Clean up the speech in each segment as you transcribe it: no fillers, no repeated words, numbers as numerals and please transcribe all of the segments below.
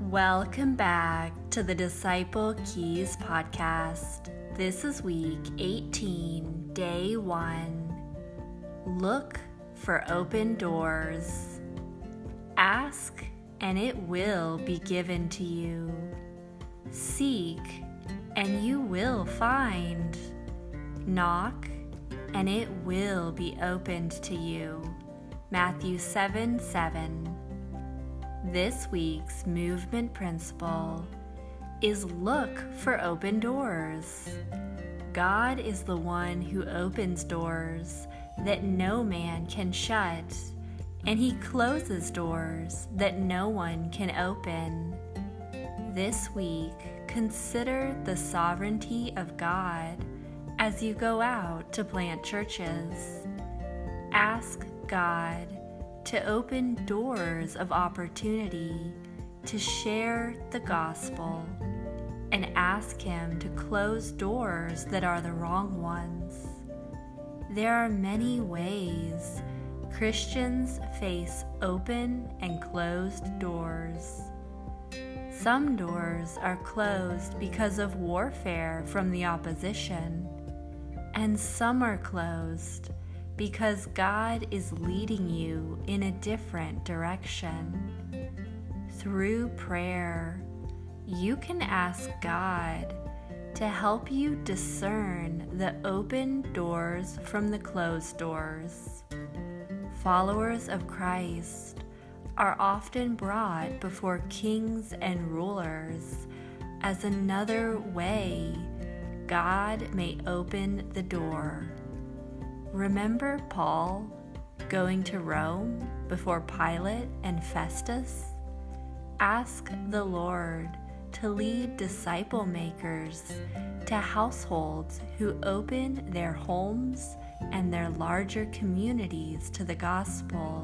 Welcome back to the Disciple Keys podcast. This is week 18, day 1. Look for open doors. Ask, and it will be given to you. Seek, and you will find. Knock, and it will be opened to you. Matthew 7:7. This week's movement principle is look for open doors. God is the one who opens doors that no man can shut, and He closes doors that no one can open. This week, consider the sovereignty of God as you go out to plant churches. Ask God to open doors of opportunity to share the gospel, and ask Him to close doors that are the wrong ones. There are many ways Christians face open and closed doors. Some doors are closed because of warfare from the opposition, and some are closed because God is leading you in a different direction. Through prayer, you can ask God to help you discern the open doors from the closed doors. Followers of Christ are often brought before kings and rulers as another way God may open the door. Remember Paul going to Rome before Pilate and Festus? Ask the Lord to lead disciple makers to households who open their homes and their larger communities to the gospel.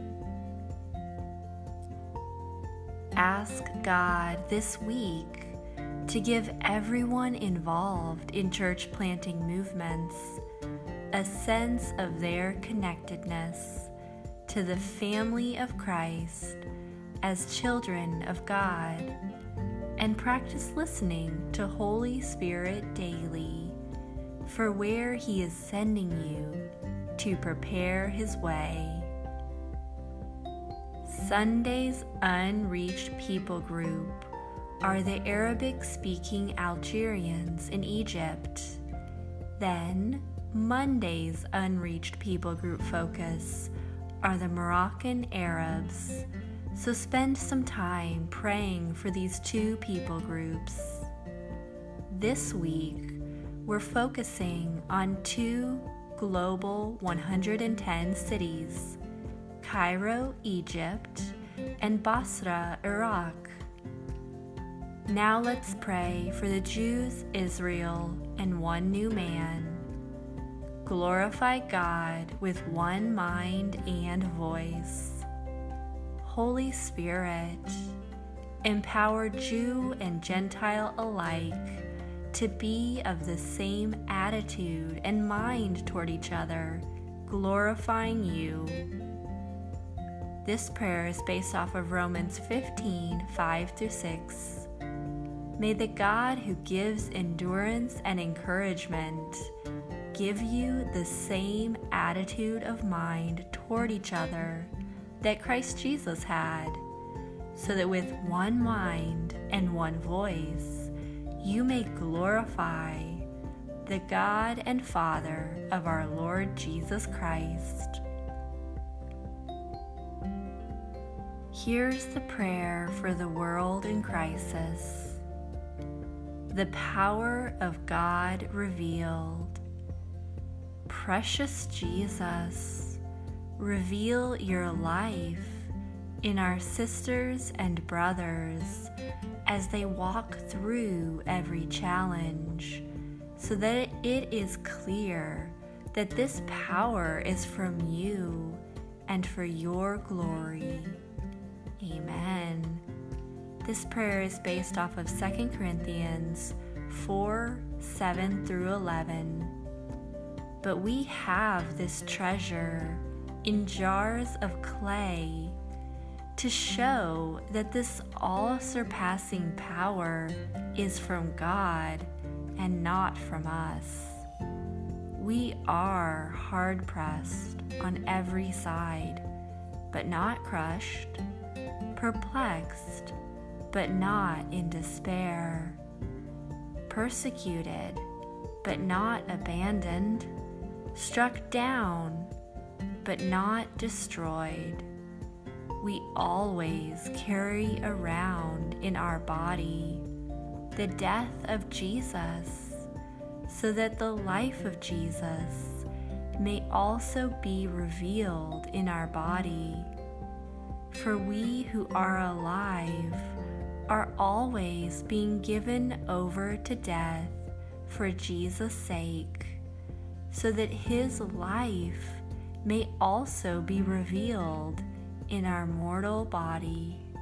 Ask God this week to give everyone involved in church planting movements a sense of their connectedness to the family of Christ as children of God, and practice listening to Holy Spirit daily for where He is sending you to prepare His way. Sunday's unreached people group are the Arabic-speaking Algerians in Egypt. Then, Monday's unreached people group focus are the Moroccan Arabs, so spend some time praying for these two people groups. This week, we're focusing on two global 110 cities, Cairo, Egypt, and Basra, Iraq. Now let's pray for the Jews, Israel, and one new man. Glorify God with one mind and voice. Holy Spirit, empower Jew and Gentile alike to be of the same attitude and mind toward each other, glorifying You. This prayer is based off of Romans 15:5-6. May the God who gives endurance and encouragement give you the same attitude of mind toward each other that Christ Jesus had, so that with one mind and one voice you may glorify the God and Father of our Lord Jesus Christ. Here's the prayer for the world in crisis. The power of God revealed. Precious Jesus, reveal Your life in our sisters and brothers as they walk through every challenge, so that it is clear that this power is from You and for Your glory. Amen. This prayer is based off of 2 Corinthians 4:7-11. But we have this treasure in jars of clay to show that this all-surpassing power is from God and not from us. We are hard-pressed on every side, but not crushed, perplexed, but not in despair, persecuted, but not abandoned, struck down, but not destroyed. We always carry around in our body the death of Jesus, so that the life of Jesus may also be revealed in our body. For we who are alive are always being given over to death for Jesus' sake, so that his life may also be revealed in our mortal body.